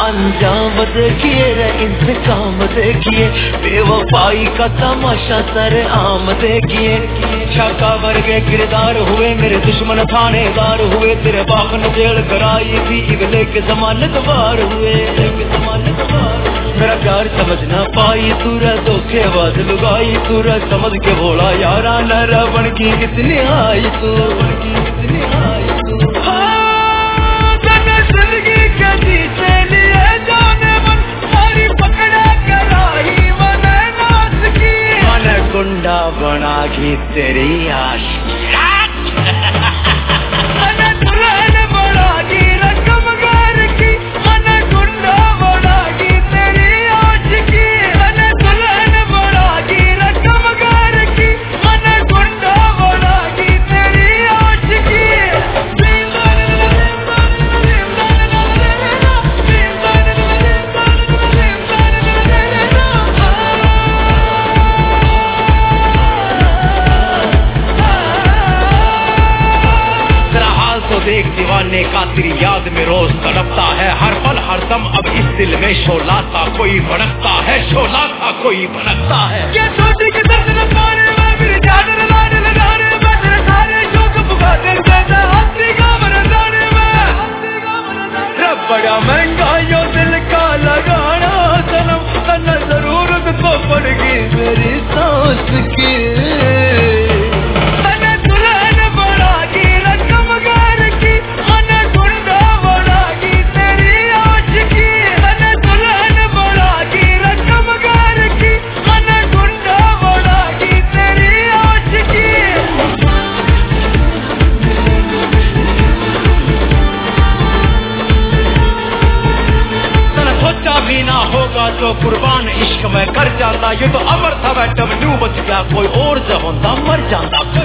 अंजाम देखिए रे इंतकाम देखिए, बेवफाई का तमाशा सर आम देखिए। शाका वर्गे किरदार हुए मेरे दुश्मन थानेदार हुए, तेरे बाप ने जेल कराई थी इगले के जमानतदार हुए। मेरा प्यार समझ ना पाई तूरा धोखेबाज लुगाई, तूरा समझ के भोला यारा नरा बन की कितनी आई तू। जिंदगी कभी से लिए जाने मन सारी पकड़ा कराही मैंने नाच की, मैंने गुंडा बना की तेरी आशिकी। मैंने दुल्हन बना की रकम घर की, मैंने गुंडा बना की तेरी आशिकी। मैंने दुल्हन बना की रकम घर की, मैंने गुंडा बना की तेरी आशिकी। देख दीवाने का तेरी याद में रोज तड़पता है, हर पल हर दम अब इस दिल में शोला सा कोई भड़कता है, शोला सा कोई भड़कता है। क्या सोची कि दर्द न पाने में मेरी जान लाने लगाने में, तेरे सारे शौक पुकारे कहता हंसी का मरदाने में। रब बड़ा महंगा यो दिल का लगाना सनम, तन्ना जरूरत तो पड़ेगी मेरी सांस की। जो कुर्बान इश्क में कर जाता, ये तो अमर था वह डब्ल्यू बच गया, कोई और जब होता मर जाता।